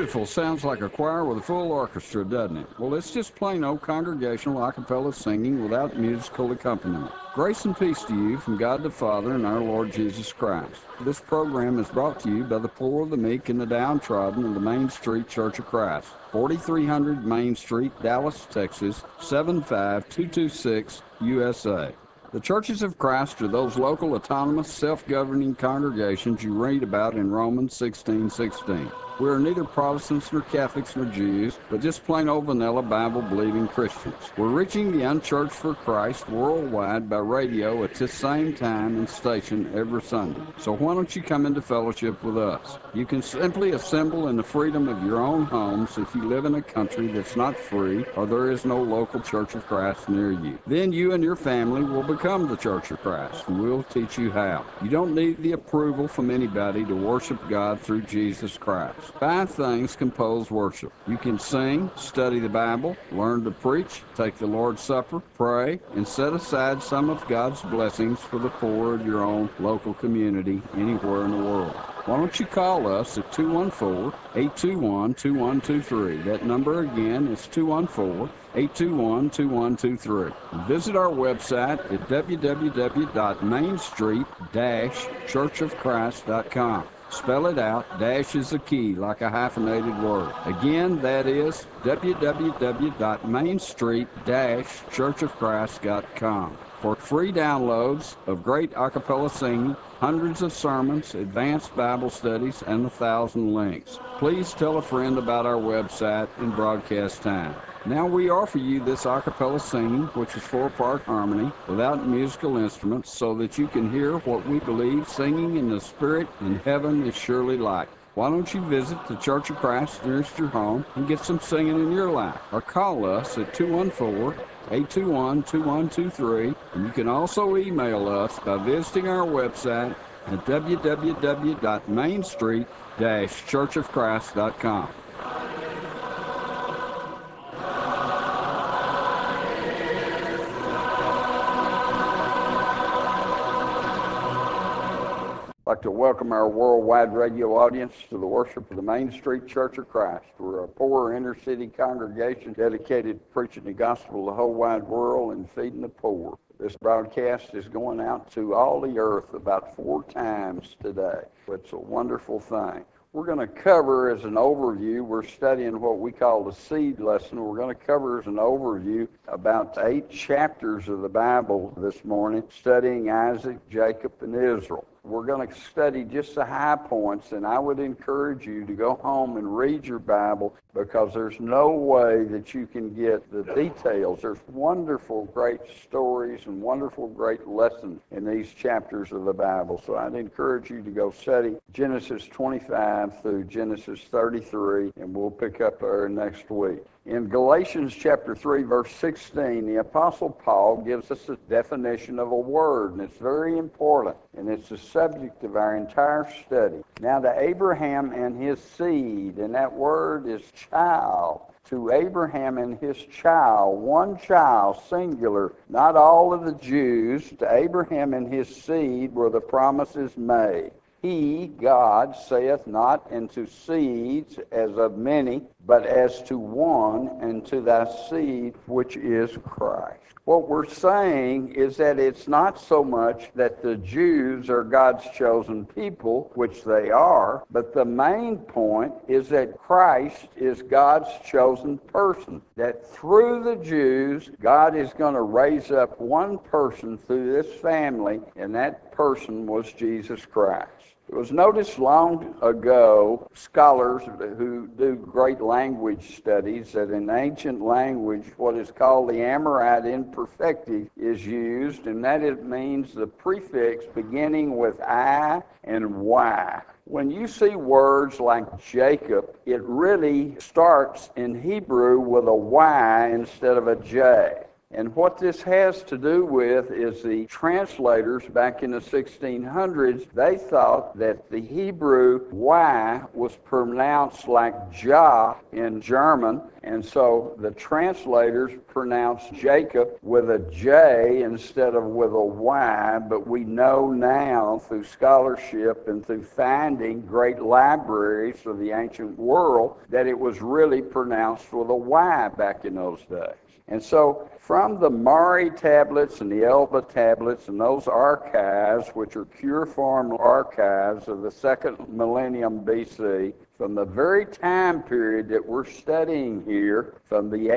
Beautiful. Sounds like a choir with a full orchestra, doesn't it? Well, it's just plain old congregational a cappella singing without musical accompaniment. Grace and peace to you from God the Father and our Lord Jesus Christ. This program is brought to you by the poor, the meek, and the downtrodden of the Main Street Church of Christ, 4300 Main Street, Dallas, Texas, 75226, USA. The Churches of Christ are those local, autonomous, self-governing congregations you read about in Romans 16:16. We are neither Protestants nor Catholics nor Jews, but just plain old vanilla Bible-believing Christians. We're reaching the unchurched for Christ worldwide by radio at this same time and station every Sunday. So why don't you come into fellowship with us? You can simply assemble in the freedom of your own homes if you live in a country that's not free or there is no local Church of Christ near you. Then you and your family will become the Church of Christ, and we'll teach you how. You don't need the approval from anybody to worship God through Jesus Christ. 5 things compose worship. You can sing, study the Bible, learn to preach, take the Lord's Supper, pray, and set aside some of God's blessings for the poor of your own local community anywhere in the world. Why don't you call us at 214-821-2123. That number again is 214-821-2123. Visit our website at www.mainstreet-churchofchrist.com. Spell it out. Dash is the key, like a hyphenated word. Again, that is www.mainstreet-churchofchrist.com. For free downloads of great a cappella singing, hundreds of sermons, advanced Bible studies, and 1,000 links. Please tell a friend about our website and broadcast time. Now we offer you this a cappella singing, which is 4-part harmony, without musical instruments, so that you can hear what we believe singing in the Spirit in heaven is surely like. Why don't you visit the Church of Christ nearest your home and get some singing in your life? Or call us at 214-821-2123, and you can also email us by visiting our website at www.mainstreet-churchofchrist.com. I'd like to welcome our worldwide radio audience to the worship of the Main Street Church of Christ. We're a poor inner-city congregation dedicated to preaching the gospel to the whole wide world and feeding the poor. This broadcast is going out to all the earth about 4 times today. It's a wonderful thing. We're going to cover as an overview, we're studying what we call the seed lesson. We're going to cover as an overview about 8 chapters of the Bible this morning, studying Isaac, Jacob, and Israel. We're going to study just the high points, and I would encourage you to go home and read your Bible, because there's no way that you can get the details. There's wonderful, great stories and wonderful, great lessons in these chapters of the Bible. So I'd encourage you to go study Genesis 25 through Genesis 33, and we'll pick up there next week. In Galatians chapter 3, verse 16, the Apostle Paul gives us a definition of a word, and it's very important, and it's the subject of our entire study. Now to Abraham and his seed, and that word is child. To Abraham and his child, one child, singular, not all of the Jews. To Abraham and his seed were the promises made. He, God, saith not unto seeds as of many, but as to one, and to thy seed, which is Christ. What we're saying is that it's not so much that the Jews are God's chosen people, which they are, but the main point is that Christ is God's chosen person. That through the Jews, God is going to raise up one person through this family, and that person was Jesus Christ. It was noticed long ago, scholars who do great language studies, that in ancient language, what is called the Amorite imperfective is used, and that it means the prefix beginning with I and Y. When you see words like Jacob, it really starts in Hebrew with a Y instead of a J. And what this has to do with is the translators back in the 1600s, they thought that the Hebrew Y was pronounced like Jah in German, and so the translators pronounced Jacob with a J instead of with a Y, but we know now through scholarship and through finding great libraries of the ancient world that it was really pronounced with a Y back in those days. And so from the Mari tablets and the Elba tablets and those archives, which are cuneiform archives of the second millennium BC, from the very time period that we're studying here, from the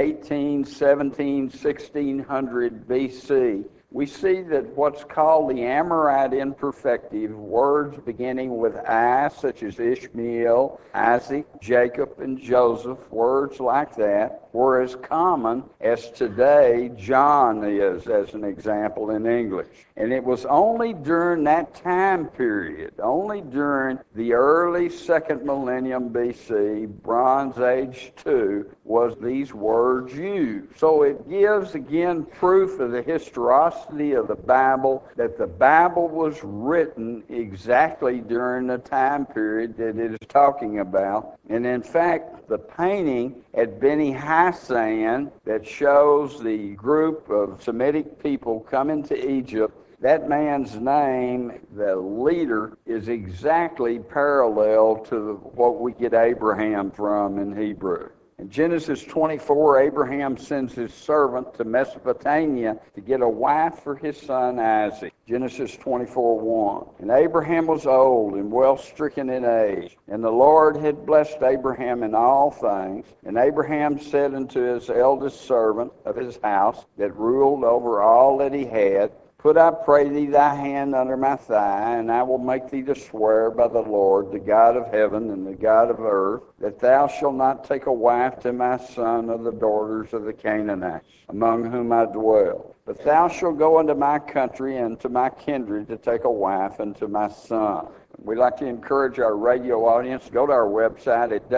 1600 BC, we see that what's called the Amorite imperfective, words beginning with I, such as Ishmael, Isaac, Jacob, and Joseph, words like that, were as common as today John is, as an example, in English. And it was only during that time period, only during the early second millennium BC, Bronze Age 2, was these words used. So it gives, again, proof of the historicity of the Bible, that the Bible was written exactly during the time period that it is talking about. And in fact, the painting at Beni Hassan that shows the group of Semitic people coming to Egypt, that man's name, the leader, is exactly parallel to what we get Abraham from in Hebrew. In Genesis 24, Abraham sends his servant to Mesopotamia to get a wife for his son Isaac. Genesis 24:1. And Abraham was old and well stricken in age, and the Lord had blessed Abraham in all things. And Abraham said unto his eldest servant of his house, that ruled over all that he had, Put, I pray thee, thy hand under my thigh, and I will make thee to swear by the Lord, the God of heaven and the God of earth, that thou shalt not take a wife to my son of the daughters of the Canaanites, among whom I dwell. But thou shalt go into my country and to my kindred to take a wife unto my son. We'd like to encourage our radio audience to go to our website at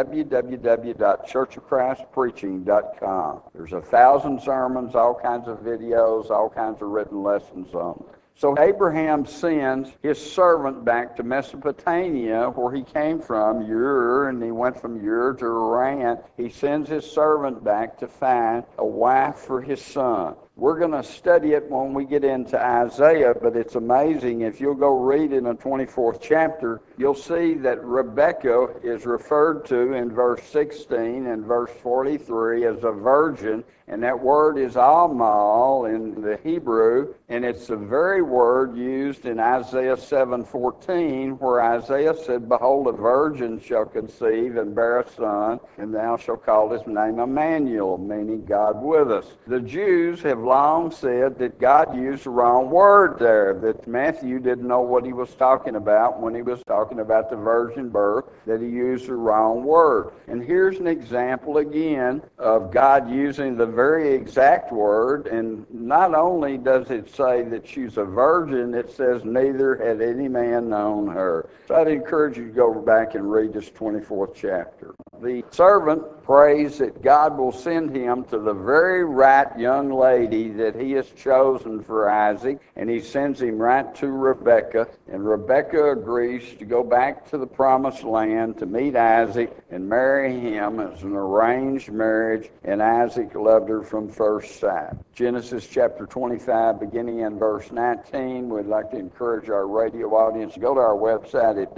www.churchofchristpreaching.com. There's 1,000 sermons, all kinds of videos, all kinds of written lessons on it. So Abraham sends his servant back to Mesopotamia, where he came from, Ur, and he went from Ur to Haran. He sends his servant back to find a wife for his son. We're going to study it when we get into Isaiah, but it's amazing. If you'll go read in the 24th chapter, you'll see that Rebekah is referred to in verse 16 and verse 43 as a virgin, and that word is Almal in the Hebrew, and it's the very word used in Isaiah 7:14, where Isaiah said, Behold, a virgin shall conceive and bear a son, and thou shalt call his name Emmanuel, meaning God with us. The Jews have long said that God used the wrong word there, that Matthew didn't know what he was talking about when he was talking about the virgin birth, that he used the wrong word. And here's an example again of God using the very exact word, and not only does it say that she's a virgin, it says neither had any man known her. So I'd encourage you to go back and read this 24th chapter. The servant prays that God will send him to the very right young lady that he has chosen for Isaac, and he sends him right to Rebekah, and Rebekah agrees to go back to the promised land to meet Isaac and marry him as an arranged marriage, and Isaac loved her from first sight. Genesis chapter 25, beginning in verse 19, we'd like to encourage our radio audience to go to our website at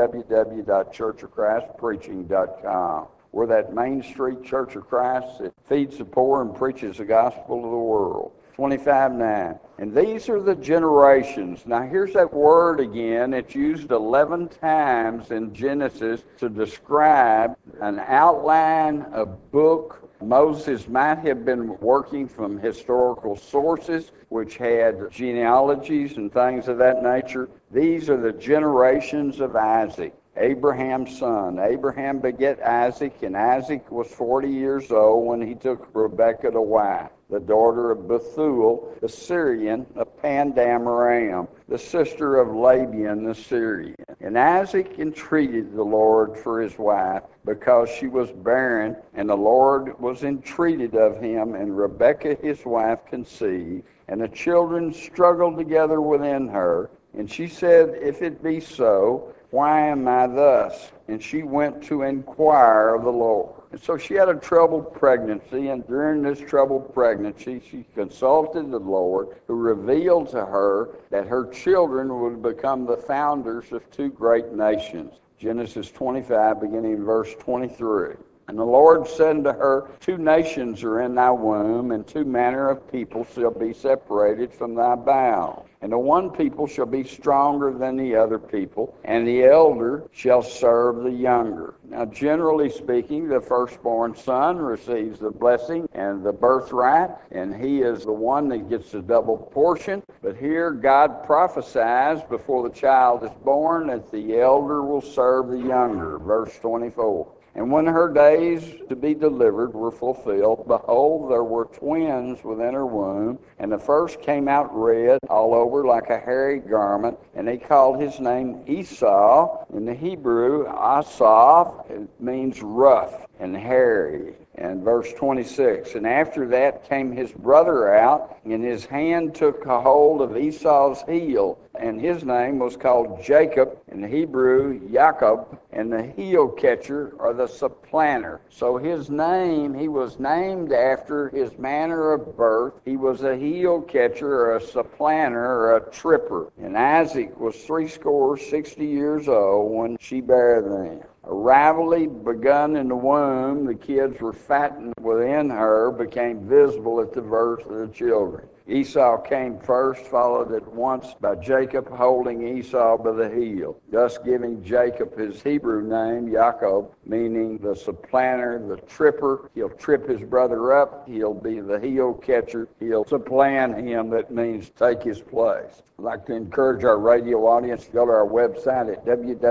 www.churchofchristpreaching.com. We're that Main Street Church of Christ that feeds the poor and preaches the gospel to the world. 25:9. And these are the generations. Now here's that word again. It's used 11 times in Genesis to describe an outline, a book. Moses might have been working from historical sources, which had genealogies and things of that nature. These are the generations of Isaac, Abraham's son. Abraham begat Isaac, and Isaac was 40 years old when he took Rebekah to wife. the daughter of Bethuel, the Syrian, of Pandamaram, the sister of Laban the Syrian. And Isaac entreated the Lord for his wife, because she was barren, and the Lord was entreated of him, and Rebekah his wife conceived, and the children struggled together within her. And she said, If it be so, why am I thus? And she went to inquire of the Lord. And so she had a troubled pregnancy, and during this troubled pregnancy, she consulted the Lord, who revealed to her that her children would become the founders of two great nations. Genesis 25, beginning in verse 23. And the Lord said unto her, Two nations are in thy womb, and two manner of people shall be separated from thy bowels. And the one people shall be stronger than the other people, and the elder shall serve the younger. Now, generally speaking, the firstborn son receives the blessing and the birthright, and he is the one that gets the double portion. But here God prophesies before the child is born that the elder will serve the younger. Verse 24. And when her days to be delivered were fulfilled, behold, there were twins within her womb, and the first came out red all over like a hairy garment, and they called his name Esau. In the Hebrew, Asaph, it means rough and hairy. And verse 26, and after that came his brother out, and his hand took a hold of Esau's heel, and his name was called Jacob, in Hebrew, Jacob, and the heel catcher, or the supplanter. So his name, he was named after his manner of birth. He was a heel catcher, or a supplanter, or a tripper. And Isaac was 60 years old when she bare them. A rivalry begun in the womb, the kids were fattened within her, became visible at the birth of the children. Esau came first, followed at once by Jacob, holding Esau by the heel, thus giving Jacob his Hebrew name, Jacob, meaning the supplanter, the tripper. He'll trip his brother up. He'll be the heel catcher. He'll supplant him. That means take his place. I'd like to encourage our radio audience to go to our website at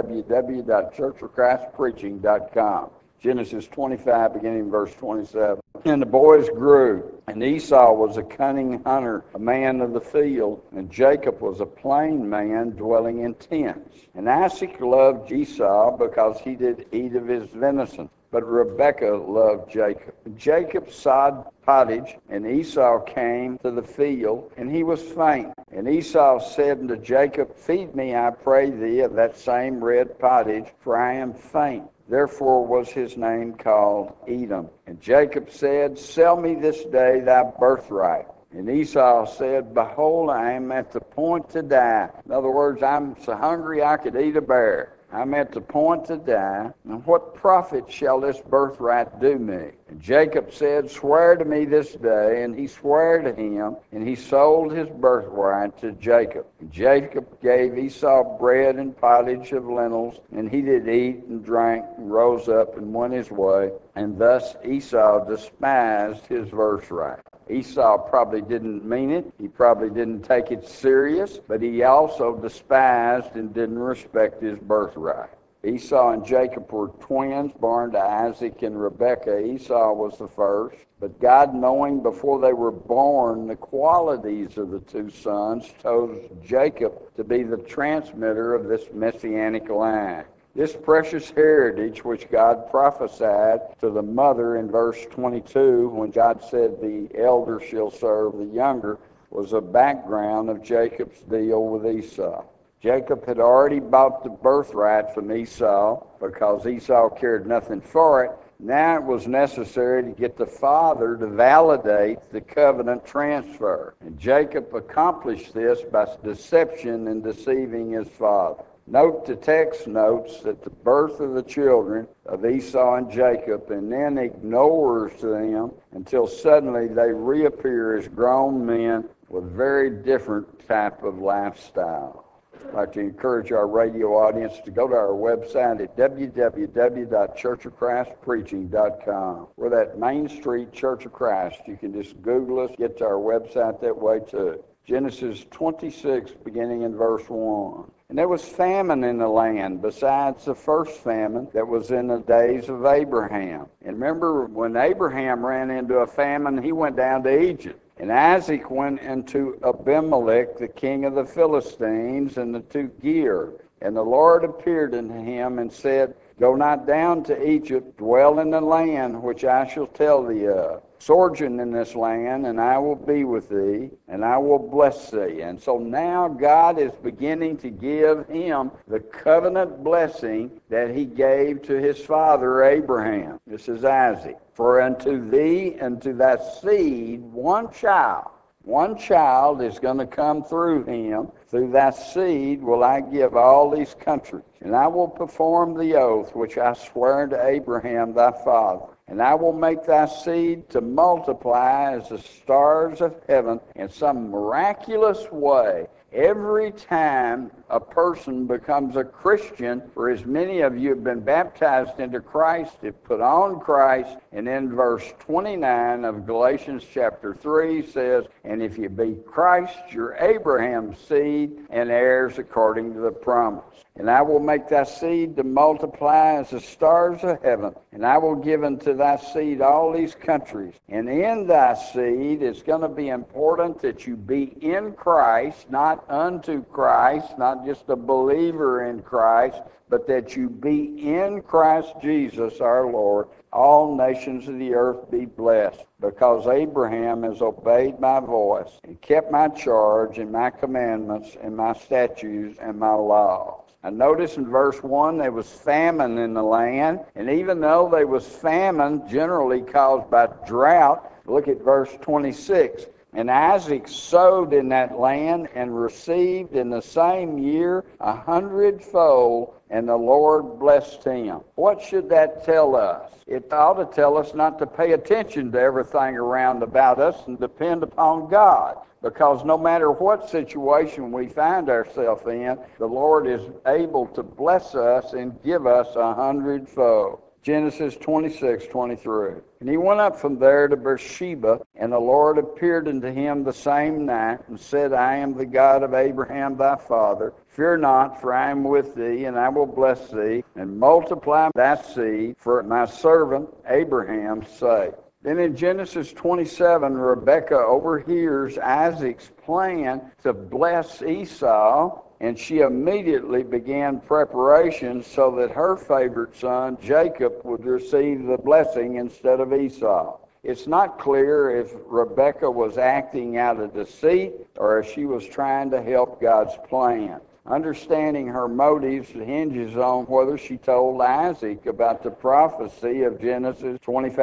www.churchofchristpreaching.com. Genesis 25, beginning in verse 27. And the boys grew, and Esau was a cunning hunter, a man of the field, and Jacob was a plain man dwelling in tents. And Isaac loved Esau because he did eat of his venison, but Rebekah loved Jacob. Jacob sod pottage, and Esau came to the field, and he was faint. And Esau said unto Jacob, Feed me, I pray thee, of that same red pottage, for I am faint. Therefore was his name called Edom. And Jacob said, Sell me this day thy birthright. And Esau said, Behold, I am at the point to die. In other words, I'm so hungry I could eat a bear. I'm at the point to die, and what profit shall this birthright do me? And Jacob said, Swear to me this day. And he sware to him, and he sold his birthright to Jacob. And Jacob gave Esau bread and pottage of lentils, and he did eat and drank, and rose up and went his way. And thus Esau despised his birthright. Esau probably didn't mean it. He probably didn't take it serious, but he also despised and didn't respect his birthright. Esau and Jacob were twins born to Isaac and Rebekah. Esau was the first, but God, knowing before they were born the qualities of the two sons, chose Jacob to be the transmitter of this messianic line. This precious heritage which God prophesied to the mother in verse 22, when God said the elder shall serve the younger, was a background of Jacob's deal with Esau. Jacob had already bought the birthright from Esau because Esau cared nothing for it. Now it was necessary to get the father to validate the covenant transfer. And Jacob accomplished this by deception and deceiving his father. Note the text notes that the birth of the children of Esau and Jacob, and then ignores them until suddenly they reappear as grown men with very different type of lifestyle. I'd like to encourage our radio audience to go to our website at www.churchofchristpreaching.com. We're that Main Street Church of Christ. You can just Google us, get to our website that way too. Genesis 26, beginning in verse 1. And there was famine in the land besides the first famine that was in the days of Abraham. And remember, when Abraham ran into a famine, he went down to Egypt. And Isaac went into Abimelech, the king of the Philistines, and to Gerar. And the Lord appeared unto him and said, Go not down to Egypt, dwell in the land which I shall tell thee of. Sojourn in this land, and I will be with thee, and I will bless thee. And so now God is beginning to give him the covenant blessing that he gave to his father Abraham. This is Isaac. For unto thee and to thy seed one child is going to come through him. Through thy seed will I give all these countries. And I will perform the oath which I sware unto Abraham thy father. And I will make thy seed to multiply as the stars of heaven. In some miraculous way, every time a person becomes a Christian, for as many of you have been baptized into Christ, have put on Christ, and in verse 29 of Galatians chapter 3 says, And if you be Christ, you're Abraham's seed, and heirs according to the promise. And I will make thy seed to multiply as the stars of heaven, and I will give unto thy seed all these countries. And in thy seed, it's going to be important that you be in Christ, not unto Christ, not just a believer in Christ, but that you be in Christ Jesus our Lord. All nations of the earth be blessed, because Abraham has obeyed my voice and kept my charge and my commandments and my statutes and my laws. And notice in verse 1, there was famine in the land. And even though there was famine generally caused by drought, look at verse 26. And Isaac sowed in that land and received in the same year 100-fold, and the Lord blessed him. What should that tell us? It ought to tell us not to pay attention to everything around about us and depend upon God. Because no matter what situation we find ourselves in, the Lord is able to bless us and give us 100-fold. Genesis 26:23. And he went up from there to Beersheba, and the Lord appeared unto him the same night, and said, I am the God of Abraham thy father. Fear not, for I am with thee, and I will bless thee, and multiply thy seed for my servant Abraham's sake. Then in Genesis 27, Rebekah overhears Isaac's plan to bless Esau, and she immediately began preparations so that her favorite son, Jacob, would receive the blessing instead of Esau. It's not clear if Rebekah was acting out of deceit or if she was trying to help God's plan. Understanding her motives hinges on whether she told Isaac about the prophecy of Genesis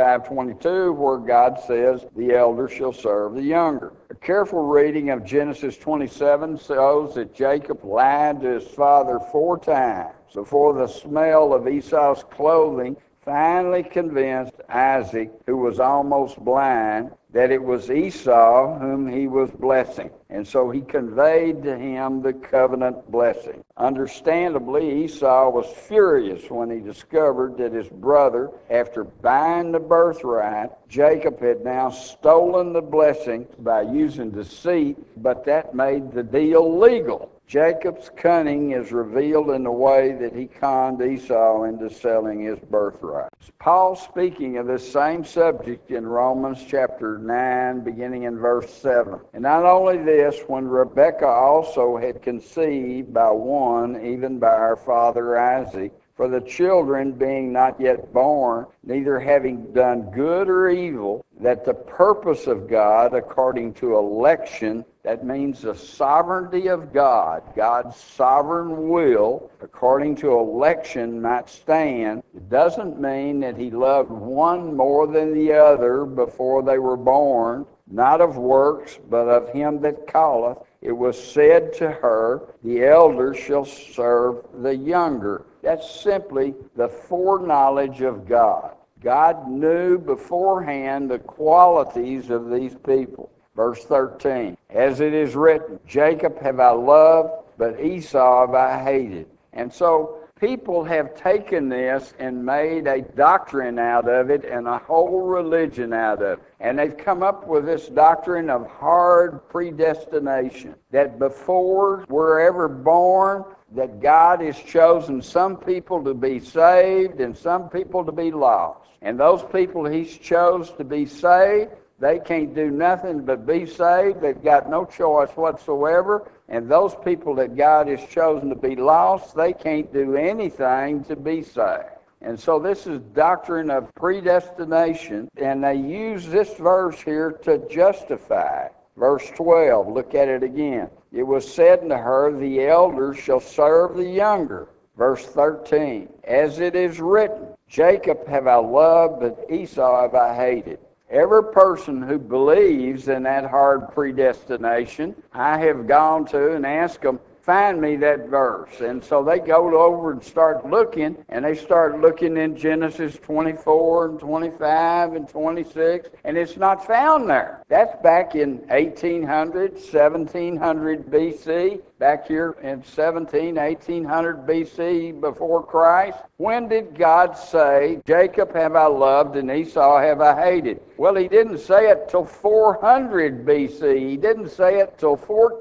25:22, where God says, the elder shall serve the younger. A careful reading of Genesis 27 shows that Jacob lied to his father 4 times before the smell of Esau's clothing finally convinced Isaac, who was almost blind, that it was Esau whom he was blessing. And so he conveyed to him the covenant blessing. Understandably, Esau was furious when he discovered that his brother, after buying the birthright, Jacob had now stolen the blessing by using deceit, but that made the deal legal. Jacob's cunning is revealed in the way that he conned Esau into selling his birthright. Paul speaking of this same subject in Romans chapter 9, beginning in verse 7. And not only this, when Rebekah also had conceived by one, even by our father Isaac, for the children being not yet born, neither having done good or evil, that the purpose of God according to election, that means the sovereignty of God, God's sovereign will, according to election, might stand. It doesn't mean that he loved one more than the other before they were born, not of works, but of him that calleth. It was said to her, the elder shall serve the younger. That's simply the foreknowledge of God. God knew beforehand the qualities of these people. Verse 13, as it is written, Jacob have I loved, but Esau have I hated. And so people have taken this and made a doctrine out of it and a whole religion out of it. And they've come up with this doctrine of hard predestination, that before we're ever born, that God has chosen some people to be saved and some people to be lost. And those people He's chose to be saved, they can't do nothing but be saved. They've got no choice whatsoever. And those people that God has chosen to be lost, they can't do anything to be saved. And so this is doctrine of predestination, and they use this verse here to justify it. Verse 12, look at it again. It was said unto her, the elder shall serve the younger. Verse 13, as it is written, Jacob have I loved, but Esau have I hated. Every person who believes in that hard predestination, I have gone to and asked them, find me that verse. And so they go over and start looking, and they start looking in Genesis 24 and 25 and 26, and it's not found there. That's back in 1800, 1700 BC, back here in 1800 BC before Christ. When did God say, Jacob have I loved and Esau have I hated? Well, He didn't say it till 400 BC. He didn't say it till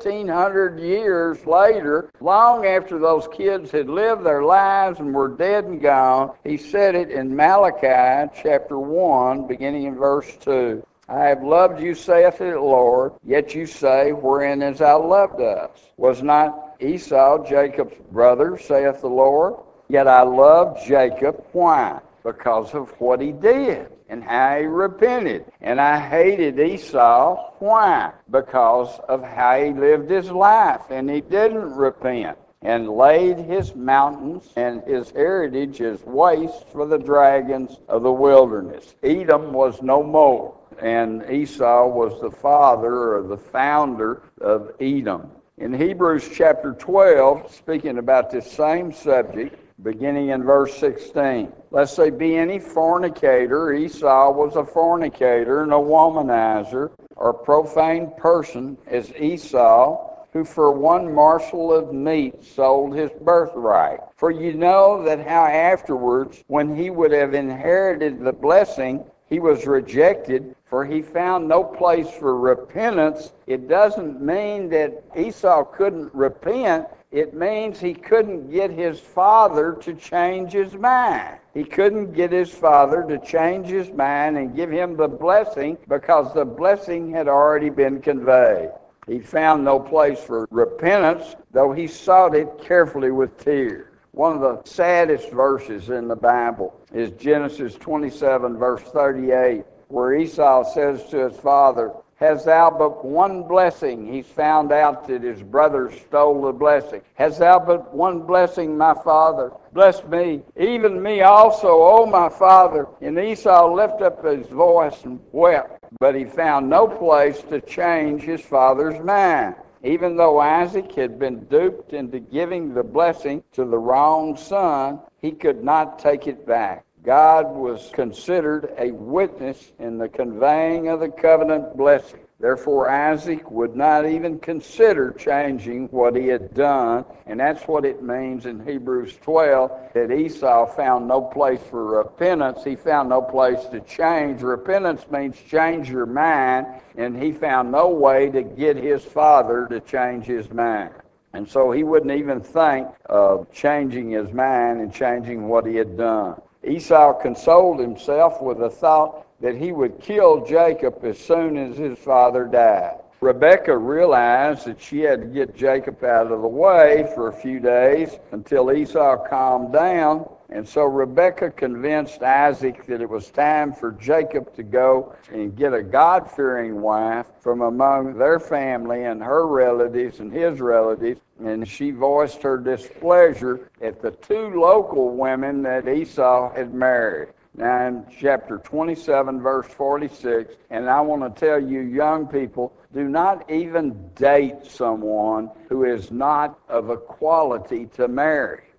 1400 years later, long after those kids had lived their lives and were dead and gone. He said it in Malachi chapter 1, beginning in verse 2. I have loved you, saith the Lord, yet you say, wherein is thou loved us? Was not Esau Jacob's brother, saith the Lord? Yet I loved Jacob. Why? Because of what he did and how he repented. And I hated Esau. Why? Because of how he lived his life and he didn't repent, and laid his mountains and his heritage as waste for the dragons of the wilderness. Edom was no more, and Esau was the father or the founder of Edom. In Hebrews chapter 12, speaking about this same subject, beginning in verse 16, lest there be any fornicator. Esau was a fornicator and a womanizer, or profane person, as Esau, who for one morsel of meat sold his birthright. For you know that how afterwards, when he would have inherited the blessing, he was rejected, for he found no place for repentance. It doesn't mean that Esau couldn't repent. It means he couldn't get his father to change his mind. He couldn't get his father to change his mind and give him the blessing, because the blessing had already been conveyed. He found no place for repentance, though he sought it carefully with tears. One of the saddest verses in the Bible is Genesis 27, verse 38, where Esau says to his father, Hast thou but one blessing? He's found out that his brother stole the blessing. Hast thou but one blessing, my father? Bless me, even me also, O my father. And Esau lifted up his voice and wept, but he found no place to change his father's mind. Even though Isaac had been duped into giving the blessing to the wrong son, he could not take it back. God was considered a witness in the conveying of the covenant blessing. Therefore, Isaac would not even consider changing what he had done. And that's what it means in Hebrews 12, that Esau found no place for repentance. He found no place to change. Repentance means change your mind, and he found no way to get his father to change his mind. And so he wouldn't even think of changing his mind and changing what he had done. Esau consoled himself with the thought that he would kill Jacob as soon as his father died. Rebekah realized that she had to get Jacob out of the way for a few days until Esau calmed down. And so Rebekah convinced Isaac that it was time for Jacob to go and get a God-fearing wife from among their family and her relatives and his relatives. And she voiced her displeasure at the two local women that Esau had married. Now in chapter 27, verse 46, and I want to tell you young people, do not even date someone who is not of a quality to marry.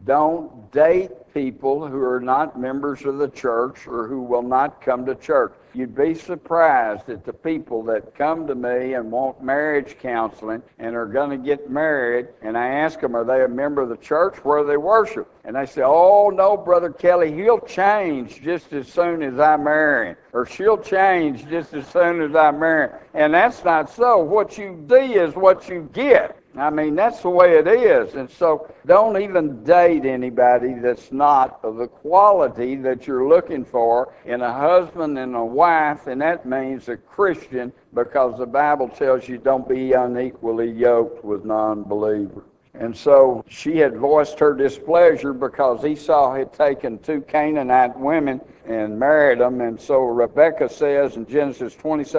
Don't date people who are not members of the church or who will not come to church. You'd be surprised at the people that come to me and want marriage counseling and are going to get married, and I ask them, are they a member of the church where they worship? And they say, oh, no, Brother Kelly, he'll change just as soon as I marry him, or she'll change just as soon as I marry him. And that's not so. What you do is what you get. I mean, that's the way it is. And so don't even date anybody that's not of the quality that you're looking for in a husband and a wife, and that means a Christian, because the Bible tells you don't be unequally yoked with non-believers. And so she had voiced her displeasure because Esau had taken 2 Canaanite women and married them. And so Rebekah says in Genesis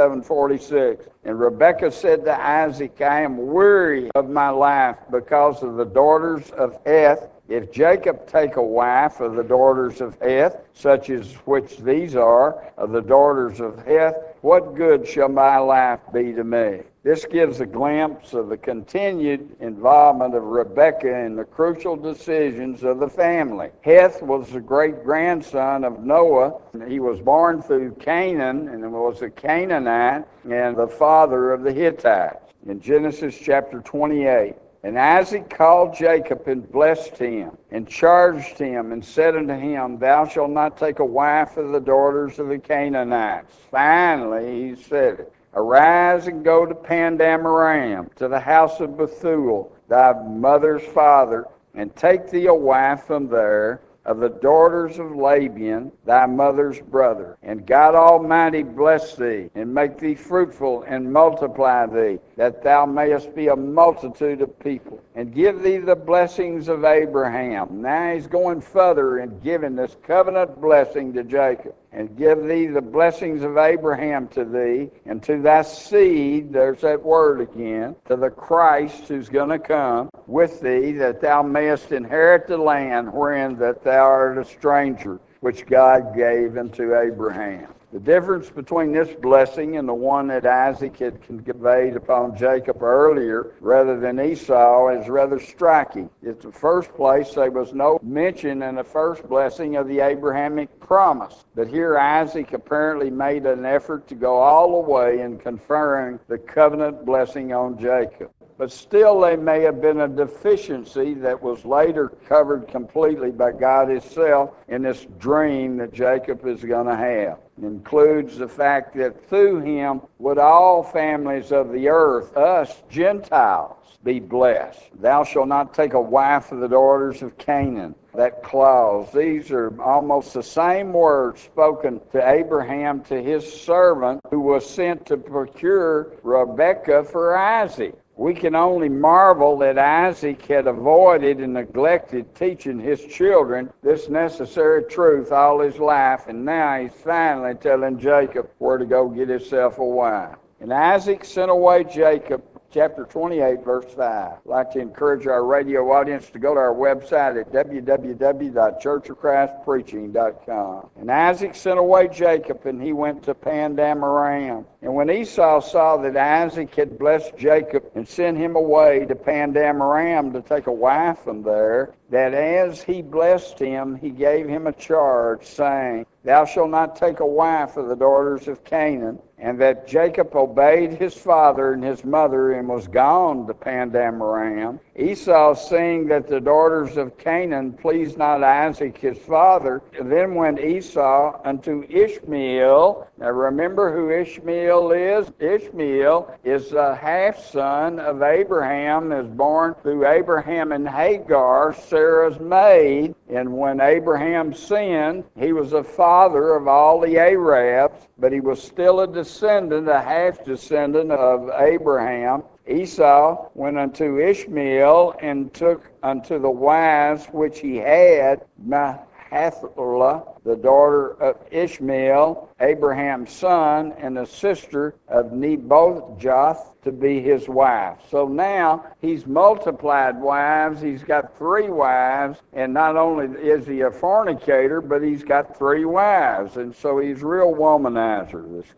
27:46, and Rebekah said to Isaac, I am weary of my life because of the daughters of Heth. If Jacob take a wife of the daughters of Heth, such as which these are, of the daughters of Heth, what good shall my life be to me? This gives a glimpse of the continued involvement of Rebekah in the crucial decisions of the family. Heth was the great-grandson of Noah. He was born through Canaan and was a Canaanite and the father of the Hittites. In Genesis chapter 28, and Isaac called Jacob and blessed him, and charged him, and said unto him, Thou shalt not take a wife of the daughters of the Canaanites. Finally, he said it. Arise and go to Padan-aram, to the house of Bethuel, thy mother's father, and take thee a wife from there, of the daughters of Laban, thy mother's brother. And God Almighty bless thee, and make thee fruitful, and multiply thee, that thou mayest be a multitude of people, and give thee the blessings of Abraham. Now he's going further and giving this covenant blessing to Jacob. And give thee the blessings of Abraham to thee, and to thy seed, there's that word again, to the Christ who's going to come with thee, that thou mayest inherit the land wherein that thou art a stranger, which God gave unto Abraham. The difference between this blessing and the one that Isaac had conveyed upon Jacob earlier, rather than Esau, is rather striking. In the first place, there was no mention in the first blessing of the Abrahamic promise. But here Isaac apparently made an effort to go all the way in conferring the covenant blessing on Jacob. But still, there may have been a deficiency that was later covered completely by God himself in this dream that Jacob is going to have. It includes the fact that through him would all families of the earth, us Gentiles, be blessed. Thou shalt not take a wife of the daughters of Canaan. That clause, these are almost the same words spoken to Abraham to his servant who was sent to procure Rebekah for Isaac. We can only marvel that Isaac had avoided and neglected teaching his children this necessary truth all his life, and now he's finally telling Jacob where to go get himself a wife. And Isaac sent away Jacob, chapter 28, verse 5. I'd like to encourage our radio audience to go to our website at www.churchofchristpreaching.com. And Isaac sent away Jacob, and he went to Padan-aram. And when Esau saw that Isaac had blessed Jacob and sent him away to Padan-aram to take a wife from there, that as he blessed him, he gave him a charge, saying, Thou shalt not take a wife of the daughters of Canaan. And that Jacob obeyed his father and his mother and was gone to Padan-aram. Esau, seeing that the daughters of Canaan pleased not Isaac his father, then went Esau unto Ishmael. Now remember who Ishmael is? Ishmael is the half-son of Abraham, is born through Abraham and Hagar, Sarah's maid. And when Abraham sinned, he was the father of all the Arabs, but he was still a descendant, a half-descendant of Abraham. Esau went unto Ishmael and took unto the wives which he had Mahalatha, the daughter of Ishmael, Abraham's son, and the sister of Nebajoth, to be his wife. So now he's multiplied wives. He's got 3 wives, and not only is he a fornicator, but he's got 3 wives, and so he's a real womanizer, this guy.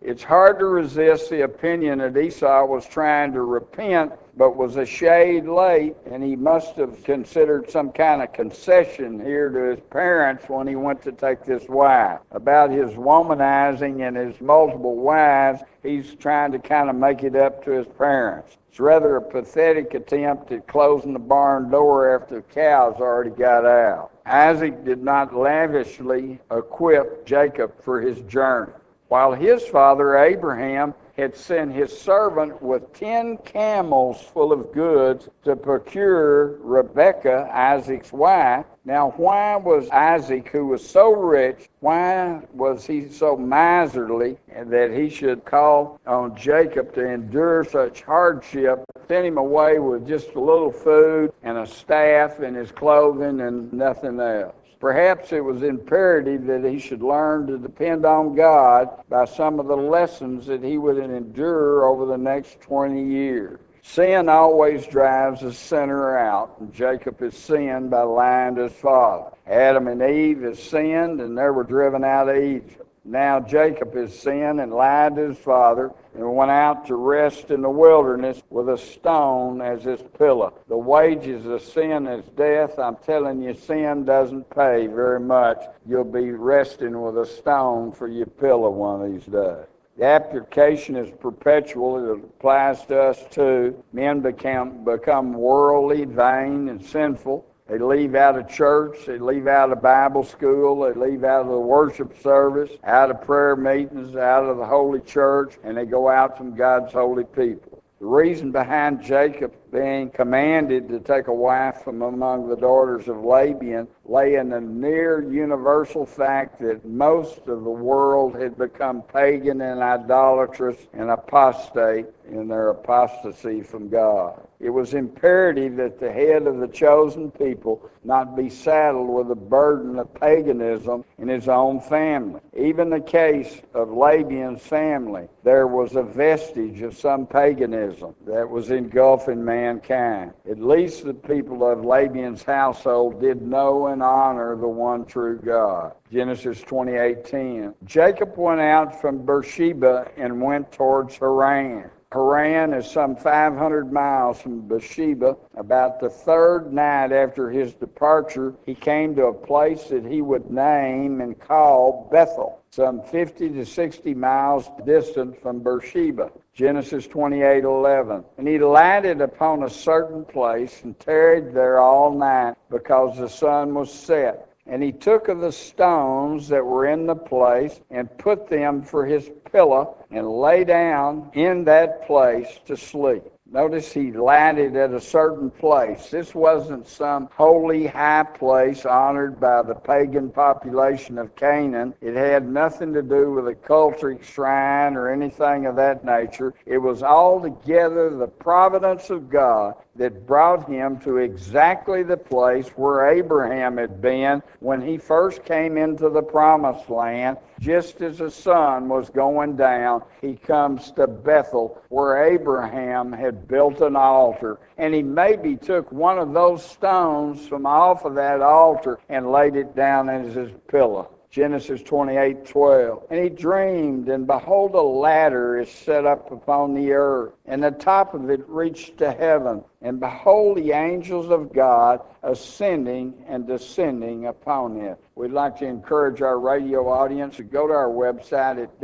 It's hard to resist the opinion that Esau was trying to repent, but was a shade late, and he must have considered some kind of concession here to his parents when he went to take this wife. About his womanizing and his multiple wives, he's trying to kind of make it up to his parents. It's rather a pathetic attempt at closing the barn door after the cows already got out. Isaac did not lavishly equip Jacob for his journey. While his father Abraham had sent his servant with 10 camels full of goods to procure Rebekah, Isaac's wife. Now, why was Isaac, who was so rich, why was he so miserly that he should call on Jacob to endure such hardship, send him away with just a little food and a staff and his clothing and nothing else? Perhaps it was imperative that he should learn to depend on God by some of the lessons that he would endure over the next 20 years. Sin always drives a sinner out, and Jacob has sinned by lying to his father. Adam and Eve has sinned, and they were driven out of Egypt. Now Jacob has sinned and lied to his father and went out to rest in the wilderness with a stone as his pillow. The wages of sin is death. I'm telling you, sin doesn't pay very much. You'll be resting with a stone for your pillow one of these days. The application is perpetual. It applies to us too. Men become worldly, vain, and sinful. They leave out of church, they leave out of Bible school, they leave out of the worship service, out of prayer meetings, out of the holy church, and they go out from God's holy people. The reason behind Jacob being commanded to take a wife from among the daughters of Laban lay in the near universal fact that most of the world had become pagan and idolatrous and apostate in their apostasy from God. It was imperative that the head of the chosen people not be saddled with the burden of paganism in his own family. Even the case of Laban's family, there was a vestige of some paganism that was engulfing mankind. At least the people of Laban's household did know and honor the one true God. Genesis 28:10. Jacob went out from Beersheba and went towards Haran. Haran is some 500 miles from Beersheba. About the third night after his departure, he came to a place that he would name and call Bethel, some 50 to 60 miles distant from Beersheba. Genesis 28:11. And he lighted upon a certain place and tarried there all night because the sun was set. And he took of the stones that were in the place and put them for his pillow and lay down in that place to sleep. Notice he lighted at a certain place. This wasn't some holy high place honored by the pagan population of Canaan. It had nothing to do with a cultic shrine or anything of that nature. It was altogether the providence of God that brought him to exactly the place where Abraham had been when he first came into the promised land. Just as the sun was going down, he comes to Bethel, where Abraham had built an altar. And he maybe took one of those stones from off of that altar and laid it down as his pillow. Genesis 28:12. And he dreamed, and behold, a ladder is set up upon the earth, and the top of it reached to heaven. And behold, the angels of God ascending and descending upon it. We'd like to encourage our radio audience to go to our website at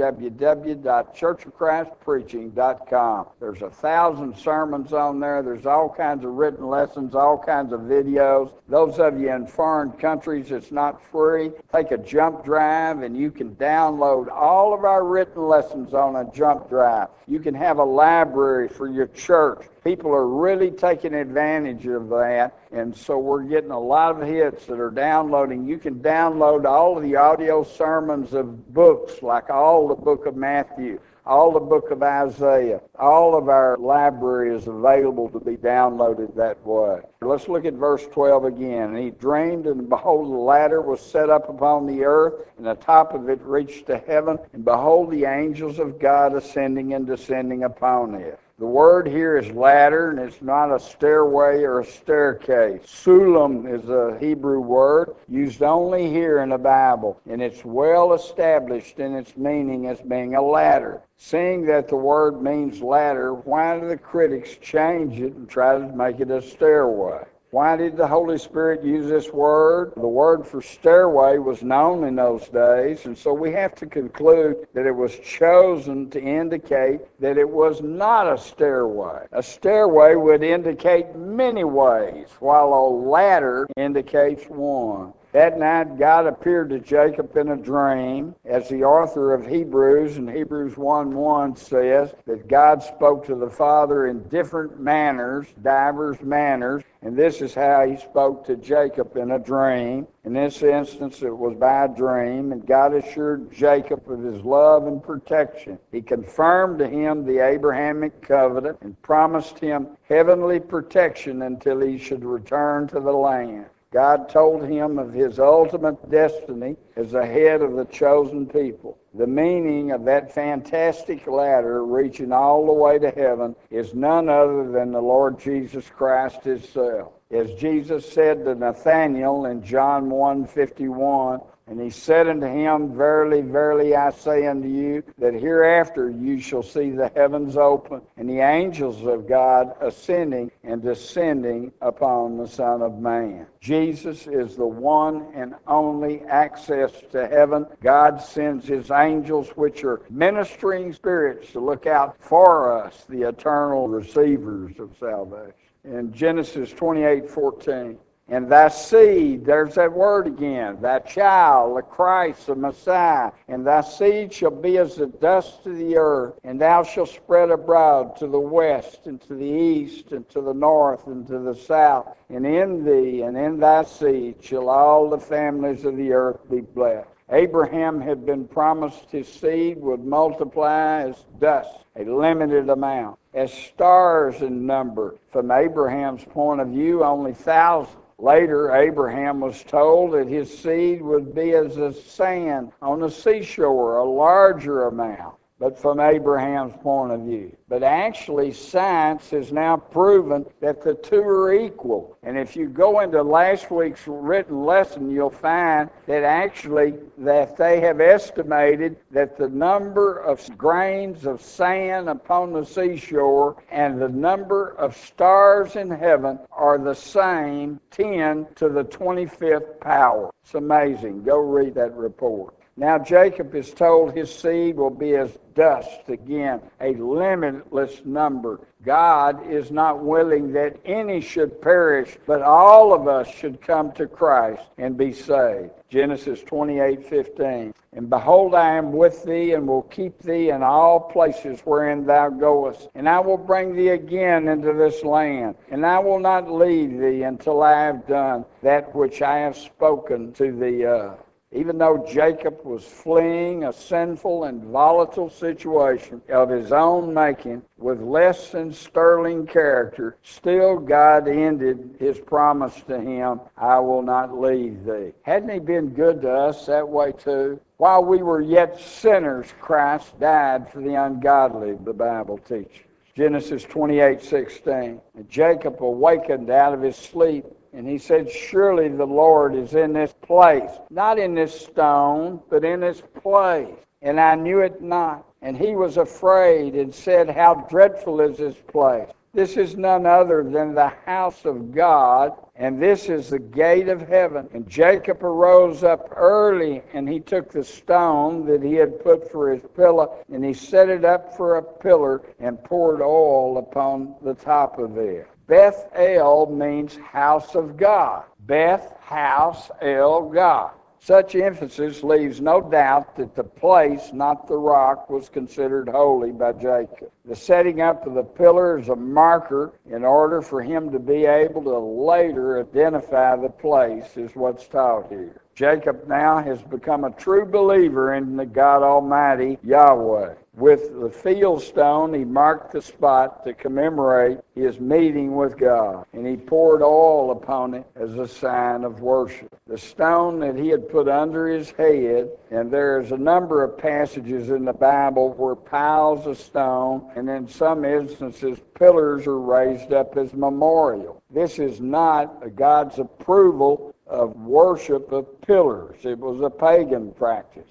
www.churchofchristpreaching.com. There's 1,000 sermons on there. There's all kinds of written lessons, all kinds of videos. Those of you in foreign countries, it's not free. Take a jump drive and you can download all of our written lessons on a jump drive. You can have a library for your church. People are really taking advantage of that, and so we're getting a lot of hits that are downloading. You can download all of the audio sermons of books, like all the book of Matthew, all the book of Isaiah. All of our library is available to be downloaded that way. Let's look at verse 12 again. And he dreamed, and behold, the ladder was set up upon the earth, and the top of it reached to heaven, and behold, the angels of God ascending and descending upon it. The word here is ladder, and it's not a stairway or a staircase. Sulam is a Hebrew word used only here in the Bible, and it's well established in its meaning as being a ladder. Seeing that the word means ladder, why do the critics change it and try to make it a stairway? Why did the Holy Spirit use this word? The word for stairway was known in those days, and so we have to conclude that it was chosen to indicate that it was not a stairway. A stairway would indicate many ways, while a ladder indicates one. That night, God appeared to Jacob in a dream, as the author of Hebrews, in Hebrews 1:1 says, that God spoke to the Father in different manners, divers manners, and this is how he spoke to Jacob in a dream. In this instance, it was by a dream, and God assured Jacob of his love and protection. He confirmed to him the Abrahamic covenant and promised him heavenly protection until he should return to the land. God told him of his ultimate destiny as the head of the chosen people. The meaning of that fantastic ladder reaching all the way to heaven is none other than the Lord Jesus Christ himself. As Jesus said to Nathanael in John 1:51, and he said unto him, Verily, verily, I say unto you, that hereafter you shall see the heavens open, and the angels of God ascending and descending upon the Son of Man. Jesus is the one and only access to heaven. God sends his angels, which are ministering spirits, to look out for us, the eternal receivers of salvation. In Genesis 28:14, and thy seed, there's that word again, thy child, the Christ, the Messiah, and thy seed shall be as the dust of the earth, and thou shalt spread abroad to the west, and to the east, and to the north, and to the south. And in thee and in thy seed shall all the families of the earth be blessed. Abraham had been promised his seed would multiply as dust, a limited amount, as stars in number. From Abraham's point of view, only thousands. Later, Abraham was told that his seed would be as the sand on the seashore, a larger amount, but from Abraham's point of view. But actually, science has now proven that the two are equal. And if you go into last week's written lesson, you'll find that actually that they have estimated that the number of grains of sand upon the seashore and the number of stars in heaven are the same, 10 to the 25th power. It's amazing. Go read that report. Now Jacob is told his seed will be as dust, again, a limitless number. God is not willing that any should perish, but all of us should come to Christ and be saved. Genesis 28:15. And behold, I am with thee, and will keep thee in all places wherein thou goest. And I will bring thee again into this land. And I will not leave thee until I have done that which I have spoken to thee of. Even though Jacob was fleeing a sinful and volatile situation of his own making with less than sterling character, still God ended his promise to him, I will not leave thee. Hadn't he been good to us that way too? While we were yet sinners, Christ died for the ungodly, the Bible teaches. Genesis 28:16. And Jacob awakened out of his sleep, and he said, Surely the Lord is in this place, not in this stone, but in this place. And I knew it not. And he was afraid and said, How dreadful is this place! This is none other than the house of God, and this is the gate of heaven. And Jacob arose up early, and he took the stone that he had put for his pillow, and he set it up for a pillar, and poured oil upon the top of it. Beth El means house of God. Beth, house, El, God. Such emphasis leaves no doubt that the place, not the rock, was considered holy by Jacob. The setting up of the pillar is a marker in order for him to be able to later identify the place, is what's taught here. Jacob now has become a true believer in the God Almighty, Yahweh. With the field stone, he marked the spot to commemorate his meeting with God, and he poured oil upon it as a sign of worship. The stone that he had put under his head, and there's a number of passages in the Bible where piles of stone, and in some instances, pillars are raised up as memorial. This is not God's approval of worship of pillars. It was a pagan practice.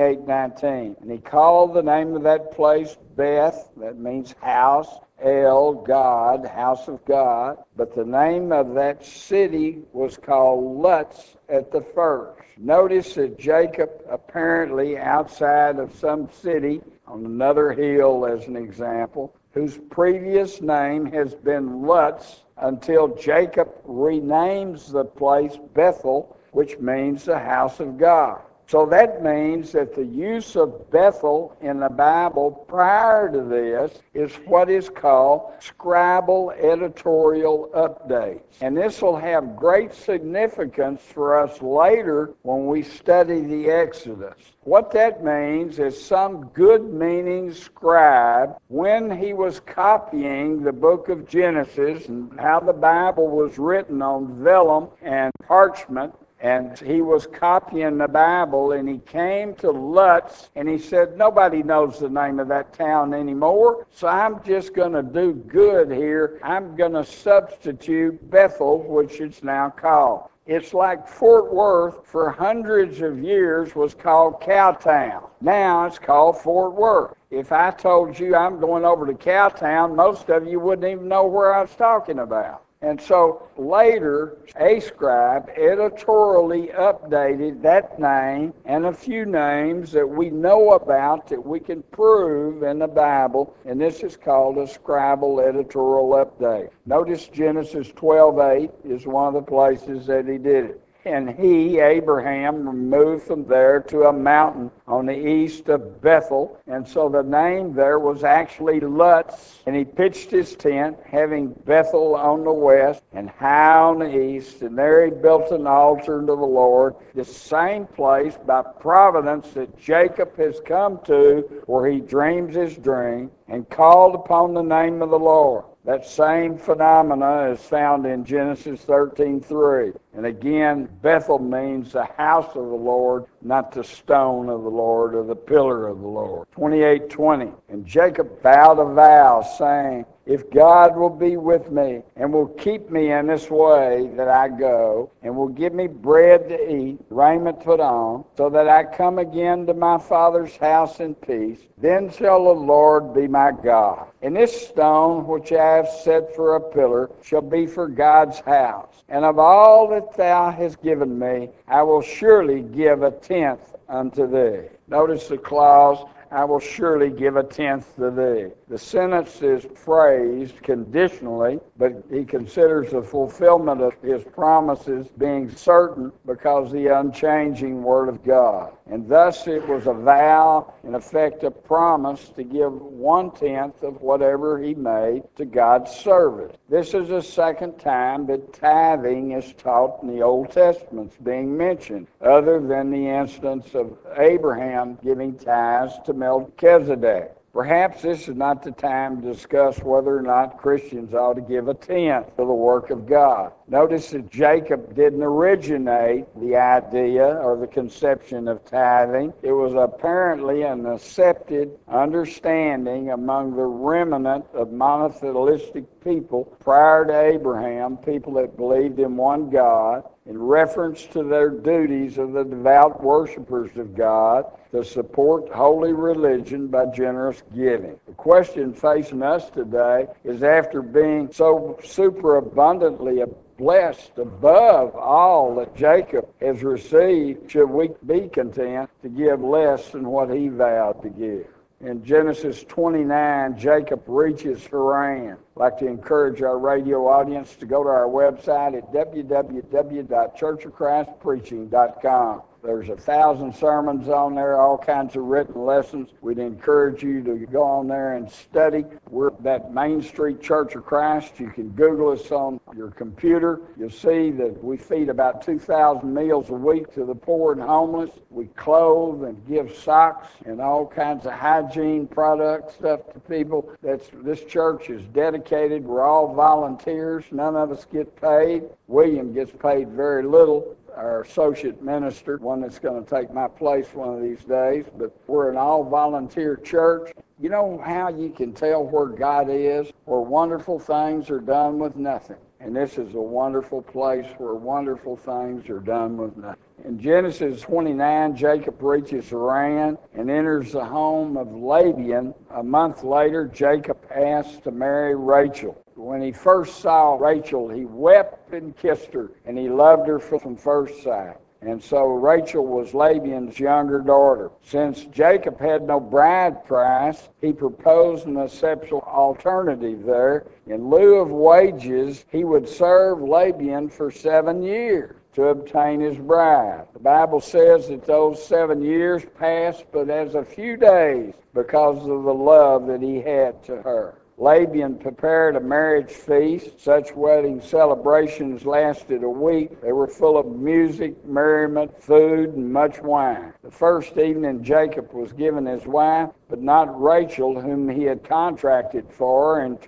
28:19. And he called the name of that place Beth, that means house, El, God, house of God. But the name of that city was called Luz at the first. Notice that Jacob, apparently outside of some city, on another hill as an example, whose previous name has been Luz, until Jacob renames the place Bethel, which means the house of God. So that means that the use of Bethel in the Bible prior to this is what is called scribal editorial updates. And this will have great significance for us later when we study the Exodus. What that means is some good-meaning scribe, when he was copying the book of Genesis and how the Bible was written on vellum and parchment, and he was copying the Bible, and he came to Luz, and he said, nobody knows the name of that town anymore, so I'm just going to do good here. I'm going to substitute Bethel, which it's now called. It's like Fort Worth for hundreds of years was called Cowtown. Now it's called Fort Worth. If I told you I'm going over to Cowtown, most of you wouldn't even know where I was talking about. And so later, a scribe editorially updated that name and a few names that we know about that we can prove in the Bible, and this is called a scribal editorial update. Notice Genesis 12:8 is one of the places that he did it. And he, Abraham, removed from there to a mountain on the east of Bethel. And so the name there was actually Luz. And he pitched his tent, having Bethel on the west and Hai on the east. And there he built an altar to the Lord. The same place by providence that Jacob has come to, where he dreams his dream and called upon the name of the Lord. That same phenomena is found in Genesis 13:3. And again, Bethel means the house of the Lord, not the stone of the Lord or the pillar of the Lord. 28:20. And Jacob vowed a vow, saying, if God will be with me and will keep me in this way that I go, and will give me bread to eat, raiment to put on, so that I come again to my father's house in peace, then shall the Lord be my God. And this stone which I have set for a pillar shall be for God's house. And of all that thou hast given me, I will surely give a tenth unto thee. Notice the clause, I will surely give a tenth to thee. The sentence is phrased conditionally, but he considers the fulfillment of his promises being certain because the unchanging Word of God. And thus it was a vow, in effect a promise, to give 1/10 of whatever he made to God's service. This is the second time that tithing is taught in the Old Testament being mentioned, other than the instance of Abraham giving tithes to Melchizedek. Perhaps this is not the time to discuss whether or not Christians ought to give a tenth to the work of God. Notice that Jacob didn't originate the idea or the conception of tithing. It was apparently an accepted understanding among the remnant of monotheistic people prior to Abraham, people that believed in one God, in reference to their duties of the devout worshipers of God to support holy religion by generous giving. The question facing us today is, after being so superabundantly blessed above all that Jacob has received, should we be content to give less than what he vowed to give? In Genesis 29, Jacob reaches Haran. I'd like to encourage our radio audience to go to our website at www.churchofchristpreaching.com. There's 1,000 sermons on there, all kinds of written lessons. We'd encourage you to go on there and study. We're that Main Street Church of Christ. You can Google us on your computer. You'll see that we feed about 2,000 meals a week to the poor and homeless. We clothe and give socks and all kinds of hygiene products, stuff to people. This church is dedicated. We're all volunteers. None of us get paid. William gets paid very little, our associate minister, one that's going to take my place one of these days. But we're an all-volunteer church. You know how you can tell where God is? Where wonderful things are done with nothing. And this is a wonderful place where wonderful things are done with nothing. In Genesis 29, Jacob reaches Haran and enters the home of Laban. A month later, Jacob asks to marry Rachel. When he first saw Rachel, he wept and kissed her, and he loved her from first sight. And so Rachel was Laban's younger daughter. Since Jacob had no bride price, he proposed an acceptable alternative there. In lieu of wages, he would serve Laban for 7 years to obtain his bride. The Bible says that those 7 years passed but as a few days because of the love that he had to her. Laban prepared a marriage feast. Such wedding celebrations lasted a week. They were full of music, merriment, food, and much wine. The first evening, Jacob was given his wife, but not Rachel, whom he had contracted for in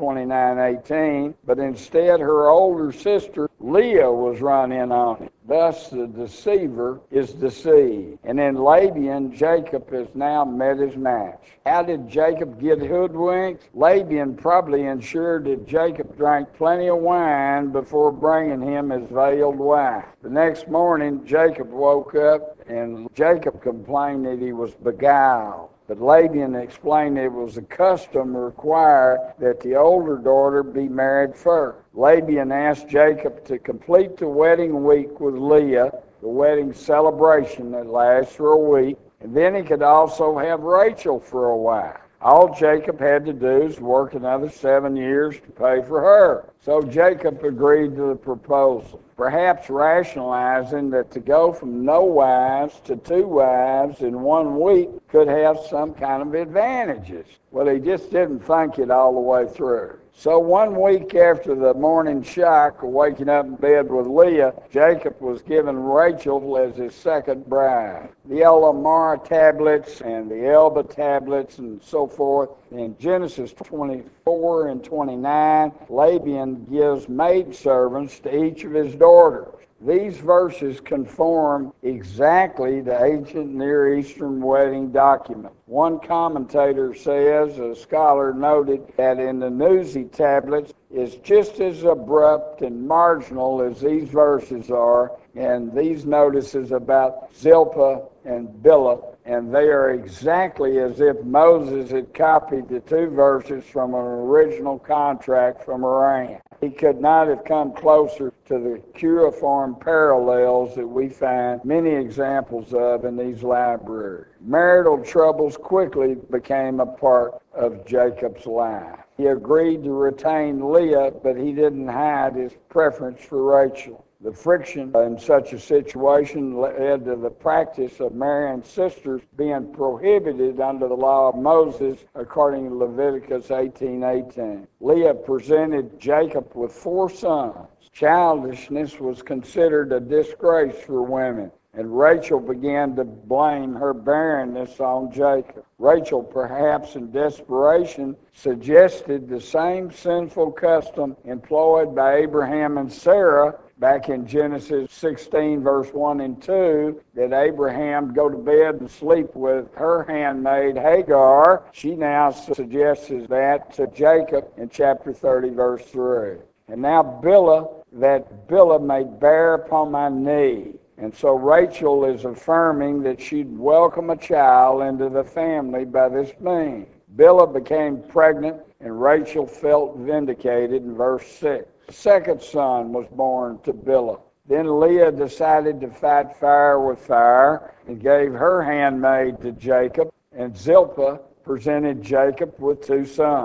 29:18, but instead her older sister, Leah, was run in on it. Thus the deceiver is deceived. And in Laban, Jacob has now met his match. How did Jacob get hoodwinked? Laban probably ensured that Jacob drank plenty of wine before bringing him his veiled wife. The next morning, Jacob woke up, and Jacob complained that he was beguiled. But Laban explained it was a custom required that the older daughter be married first. Laban asked Jacob to complete the wedding week with Leah, the wedding celebration that lasts for a week, and then he could also have Rachel for a wife. All Jacob had to do is work another 7 years to pay for her. So Jacob agreed to the proposal, perhaps rationalizing that to go from no wives to 2 wives in 1 week could have some kind of advantages. Well, he just didn't think it all the way through. So 1 week after the morning shock of waking up in bed with Leah, Jacob was given Rachel as his second bride. The Elamar tablets and the Elba tablets and so forth. In Genesis 24 and 29, Laban gives maidservants to each of his daughters. These verses conform exactly to ancient Near Eastern wedding documents. One commentator says, a scholar noted, that in the Nuzi tablets is just as abrupt and marginal as these verses are, and these notices about Zilpah and Bilhah, and they are exactly as if Moses had copied the 2 verses from an original contract from Haran. He could not have come closer to the cuneiform parallels that we find many examples of in these libraries. Marital troubles quickly became a part of Jacob's life. He agreed to retain Leah, but he didn't hide his preference for Rachel. The friction in such a situation led to the practice of marrying sisters being prohibited under the law of Moses, according to Leviticus 18:18. Leah presented Jacob with 4 sons. Childishness was considered a disgrace for women, and Rachel began to blame her barrenness on Jacob. Rachel, perhaps in desperation, suggested the same sinful custom employed by Abraham and Sarah back in Genesis 16, verse 1 and 2, that Abraham go to bed and sleep with her handmaid Hagar. She now suggests that to Jacob in chapter 30, verse 3. And now Bilhah may bear upon my knee. And so Rachel is affirming that she'd welcome a child into the family by this means. Bilhah became pregnant, and Rachel felt vindicated in verse 6. The second son was born to Bilhah. Then Leah decided to fight fire with fire and gave her handmaid to Jacob, and Zilpah presented Jacob with 2 sons.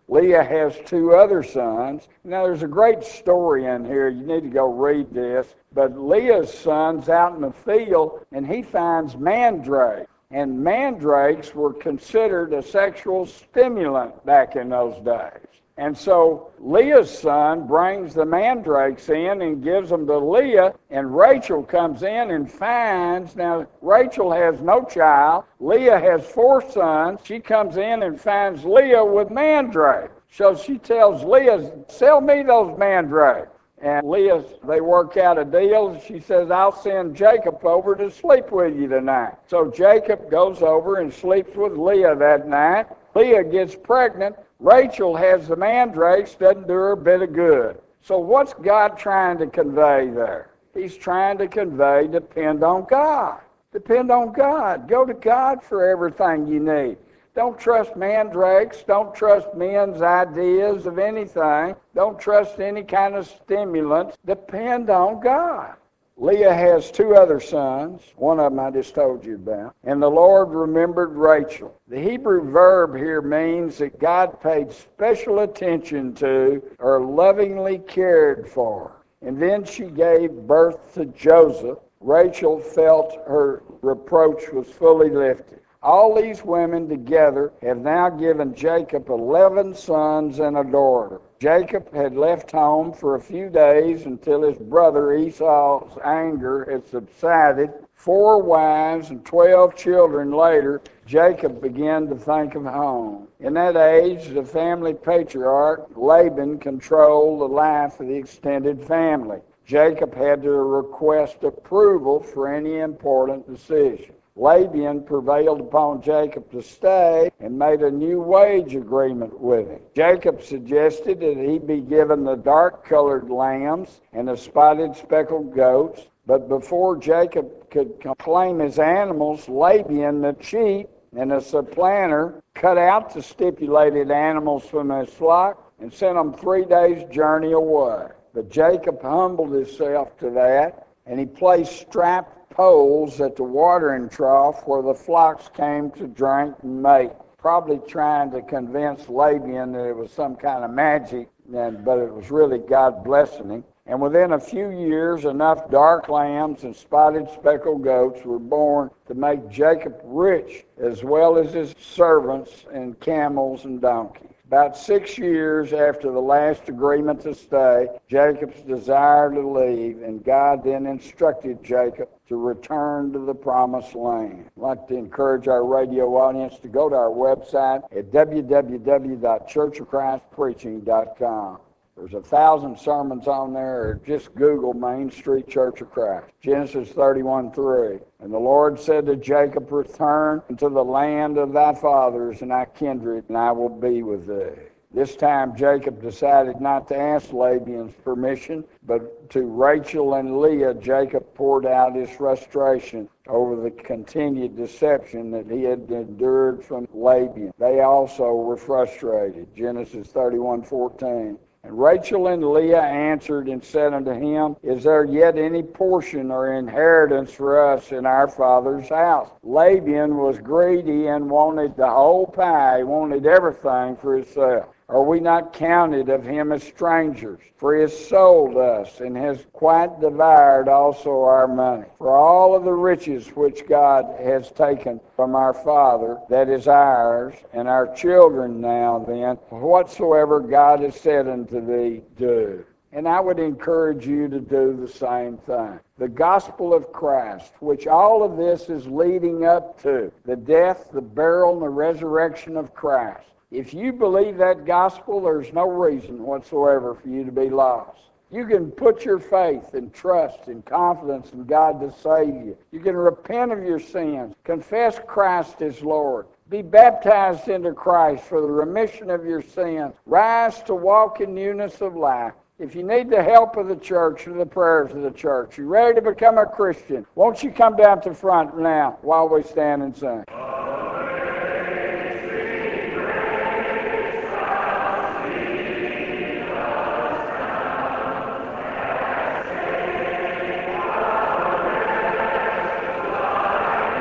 Leah has two other sons. Now, there's a great story in here. You need to go read this. But Leah's son's out in the field, and he finds mandrake. And mandrakes were considered a sexual stimulant back in those days. And so Leah's son brings the mandrakes in and gives them to Leah, and Rachel comes in and finds, now Rachel has no child, Leah has 4 sons, she comes in and finds Leah with mandrakes. So she tells Leah, sell me those mandrakes. And Leah, they work out a deal. She says, I'll send Jacob over to sleep with you tonight. So Jacob goes over and sleeps with Leah that night. Leah gets pregnant. Rachel has the mandrakes, doesn't do her a bit of good. So what's God trying to convey there? He's trying to convey, depend on God. Depend on God. Go to God for everything you need. Don't trust mandrakes. Don't trust men's ideas of anything. Don't trust any kind of stimulants. Depend on God. Leah has 2 other sons. One of them I just told you about. And the Lord remembered Rachel. The Hebrew verb here means that God paid special attention to or lovingly cared for. And then she gave birth to Joseph. Rachel felt her reproach was fully lifted. All these women together have now given Jacob 11 sons and a daughter. Jacob had left home for a few days until his brother Esau's anger had subsided. 4 wives and 12 children later, Jacob began to think of home. In that age, the family patriarch, Laban, controlled the life of the extended family. Jacob had to request approval for any important decision. Laban prevailed upon Jacob to stay and made a new wage agreement with him. Jacob suggested that he be given the dark-colored lambs and the spotted speckled goats, but before Jacob could claim his animals, Laban, the cheat and the supplanter, cut out the stipulated animals from his flock and sent them 3 days' journey away. But Jacob humbled himself to that, and he placed strapped poles at the watering trough where the flocks came to drink and mate, probably trying to convince Laban that it was some kind of magic, but it was really God blessing him. And within a few years, enough dark lambs and spotted speckled goats were born to make Jacob rich, as well as his servants and camels and donkeys. About 6 years after the last agreement to stay, Jacob's desire to leave, and God then instructed Jacob to return to the promised land. I'd like to encourage our radio audience to go to our website at www.churchofchristpreaching.com. There's 1,000 sermons on there, or just Google Main Street Church of Christ. Genesis 31:3. And the Lord said to Jacob, return to the land of thy fathers and thy kindred, and I will be with thee. This time Jacob decided not to ask Laban's permission, but to Rachel and Leah, Jacob poured out his frustration over the continued deception that he had endured from Laban. They also were frustrated. Genesis 31:14. And Rachel and Leah answered and said unto him, is there yet any portion or inheritance for us in our father's house? Laban was greedy and wanted the whole pie, wanted everything for himself. Are we not counted of him as strangers? For he has sold us, and has quite devoured also our money. For all of the riches which God has taken from our father, that is ours, and our children now then, whatsoever God has said unto thee, do. And I would encourage you to do the same thing. The gospel of Christ, which all of this is leading up to, the death, the burial, and the resurrection of Christ. If you believe that gospel, there's no reason whatsoever for you to be lost. You can put your faith and trust and confidence in God to save you. You can repent of your sins, confess Christ as Lord, be baptized into Christ for the remission of your sins, rise to walk in newness of life. If you need the help of the church or the prayers of the church, you're ready to become a Christian, won't you come down to the front now while we stand and sing?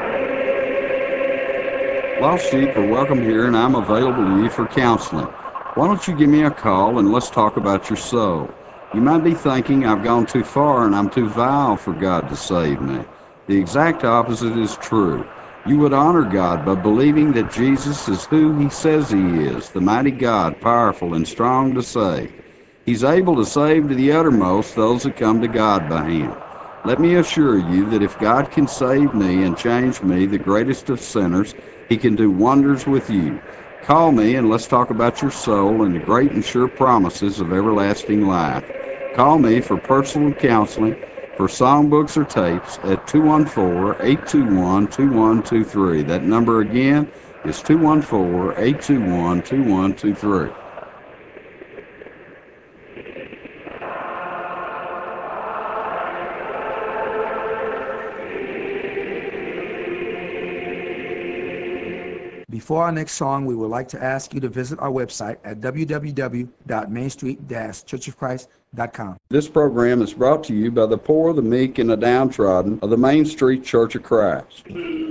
Lost sheep are welcome here, and I'm available to you for counseling. Why don't you give me a call and let's talk about your soul? You might be thinking I've gone too far and I'm too vile for God to save me. The exact opposite is true. You would honor God by believing that Jesus is who He says He is, the mighty God, powerful and strong to save. He's able to save to the uttermost those that come to God by Him. Let me assure you that if God can save me and change me, the greatest of sinners, He can do wonders with you. Call me and let's talk about your soul and the great and sure promises of everlasting life. Call me for personal counseling, for songbooks or tapes at 214-821-2123. That number again is 214-821-2123. Before our next song, we would like to ask you to visit our website at www.mainstreet-churchofchrist.com. This program is brought to you by the poor, the meek, and the downtrodden of the Main Street Church of Christ.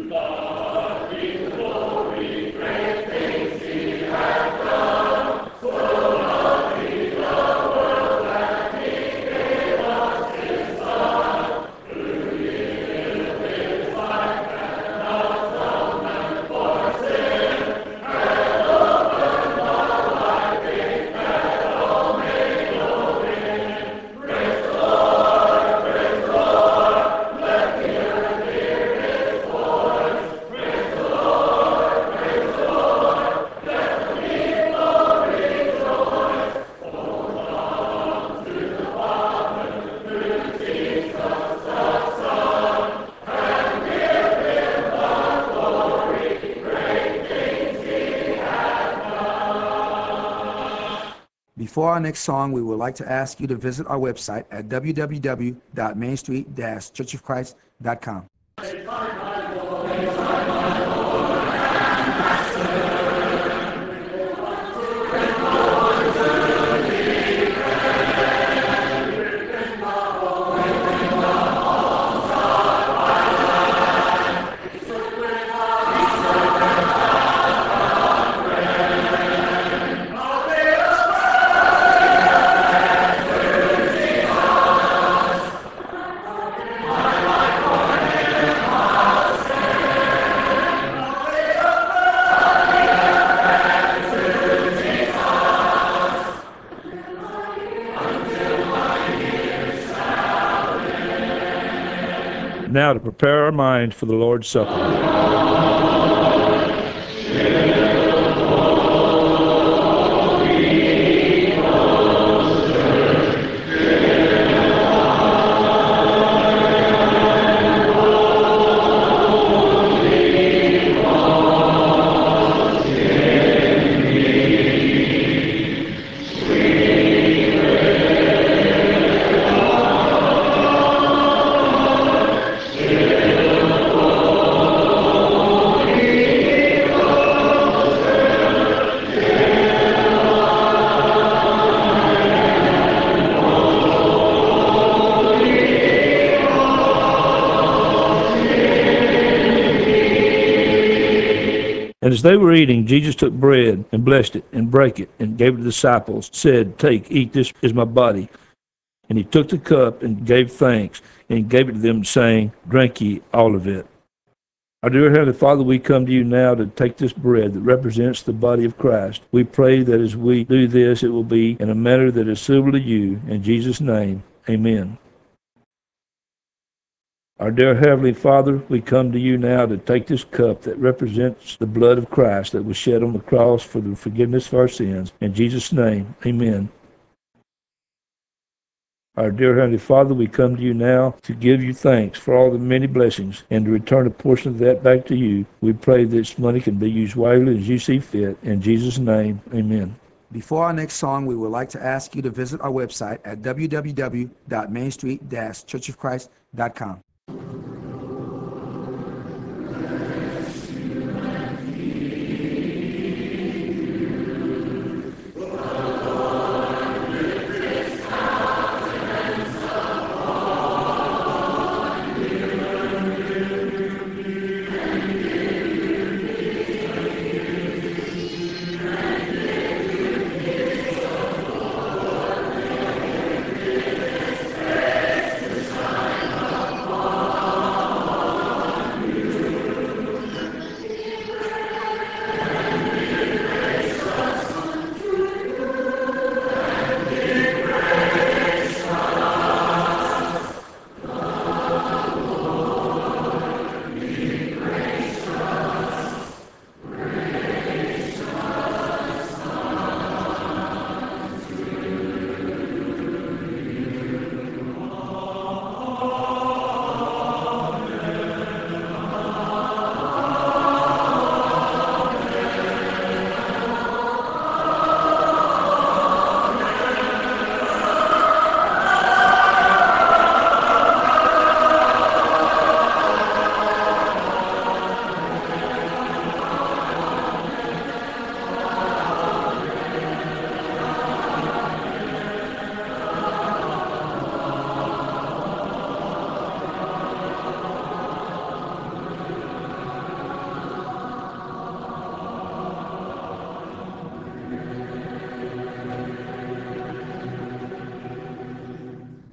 Before our next song, we would like to ask you to visit our website at www.mainstreet-churchofchrist.com. Now to prepare our minds for the Lord's Supper. And as they were eating, Jesus took bread and blessed it and brake it and gave it to the disciples, said, "Take, eat, this is my body." And he took the cup and gave thanks and gave it to them, saying, "Drink ye all of it." Our dear Heavenly Father, we come to you now to take this bread that represents the body of Christ. We pray that as we do this, it will be in a manner that is suitable to you. In Jesus' name, amen. Our dear Heavenly Father, we come to you now to take this cup that represents the blood of Christ that was shed on the cross for the forgiveness of our sins. In Jesus' name, amen. Our dear Heavenly Father, we come to you now to give you thanks for all the many blessings and to return a portion of that back to you. We pray this money can be used wisely as you see fit. In Jesus' name, amen. Before our next song, we would like to ask you to visit our website at www.mainstreet-churchofchrist.com.